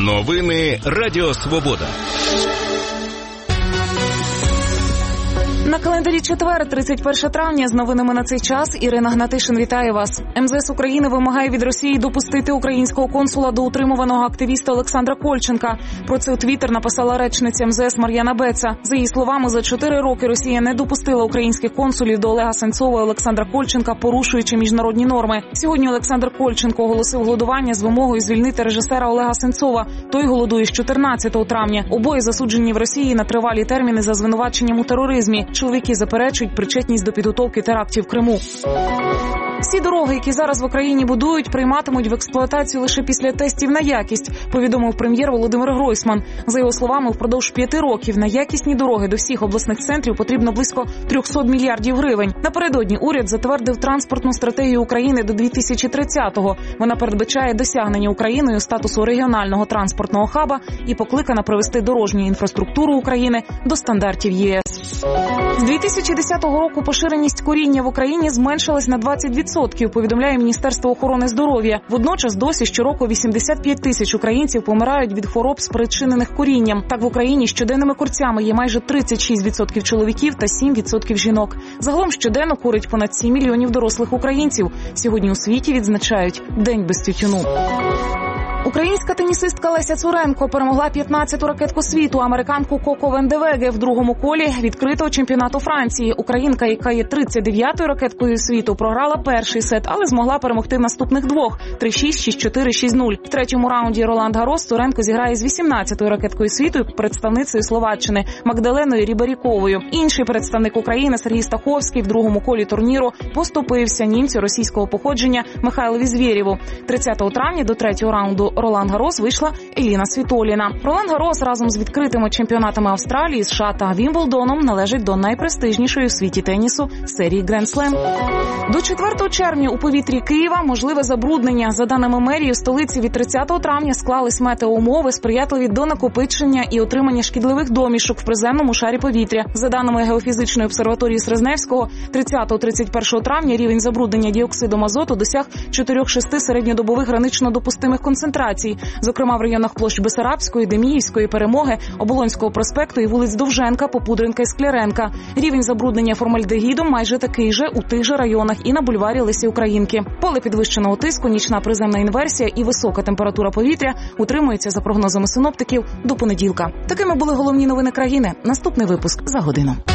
Новини Радіо Свобода. На календарі четвер, 31 травня. З новинами на цей час Ірина Гнатишин вітає вас. МЗС України вимагає від Росії допустити українського консула до утримуваного активіста Олександра Кольченка. Про це у Твіттер написала речниця МЗС Мар'яна Беца. За її словами, за 4 роки Росія не допустила українських консулів до Олега Сенцова і Олександра Кольченка, порушуючи міжнародні норми. Сьогодні Олександр Кольченко оголосив голодування з вимогою звільнити режисера Олега Сенцова. Той голодує з 14 травня. Обоє засуджені в Росії на тривалі терміни за звинуваченням у тероризмі. Чоловіки заперечують причетність до підготовки терактів в Криму. Всі дороги, які зараз в Україні будують, прийматимуть в експлуатацію лише після тестів на якість, повідомив прем'єр Володимир Гройсман. За його словами, впродовж 5 років на якісні дороги до всіх обласних центрів потрібно близько 300 мільярдів гривень. Напередодні уряд затвердив транспортну стратегію України до 2030-го. Вона передбачає досягнення Україною статусу регіонального транспортного хаба і покликана привести дорожню інфраструктуру України до стандартів ЄС. З 2010 року поширеність куріння в Україні зменшилась на 20%, повідомляє Міністерство охорони здоров'я. Водночас досі щороку 85 тисяч українців помирають від хвороб, спричинених курінням. Так в Україні щоденними курцями є майже 36% чоловіків та 7% жінок. Загалом щоденно курить понад 7 мільйонів дорослих українців. Сьогодні у світі відзначають День без тютюну. Українська тенісистка Леся Цуренко перемогла 15-ту ракетку світу, американку Коко Вандевеге в другому колі відкритого чемпіонату Франції. Українка, яка є 39-ю ракеткою світу, програла перший сет, але змогла перемогти наступних двох – 3-6, 6-4, 6-0. В третьому раунді Роланд Гаррос Цуренко зіграє з 18-ю ракеткою світу, представницею Словаччини Магдаленою Рібаріковою. Інший представник України Сергій Стаховський в другому колі турніру поступився німцю російського походження Михайлові Звєрєву. 30 травня до третього раунду Роланд Гаррос вийшла Еліна Світоліна. Роланд Гаррос разом з відкритими чемпіонатами Австралії, США та Вімблдоном належить до найпрестижнішої у світі тенісу серії Гранд Слем. До 4 червня у повітрі Києва можливе забруднення. За даними мерії, в столиці від 30 травня склались метеоумови, сприятливі до накопичення і отримання шкідливих домішок в приземному шарі повітря. За даними Геофізичної обсерваторії Срезневського, 30-31 травня рівень забруднення діоксидом азоту досяг 4-6 середньодобових гранично допустимих концентрацій. Зокрема, в районах площ Бесарабської, Деміївської, Перемоги, Оболонського проспекту і вулиць Довженка, Попудренка і Скляренка. Рівень забруднення формальдегідом майже такий же у тих же районах і на бульварі Лесі Українки. Поле підвищеного тиску, нічна приземна інверсія і висока температура повітря утримуються, за прогнозами синоптиків, до понеділка. Такими були головні новини країни. Наступний випуск за годину.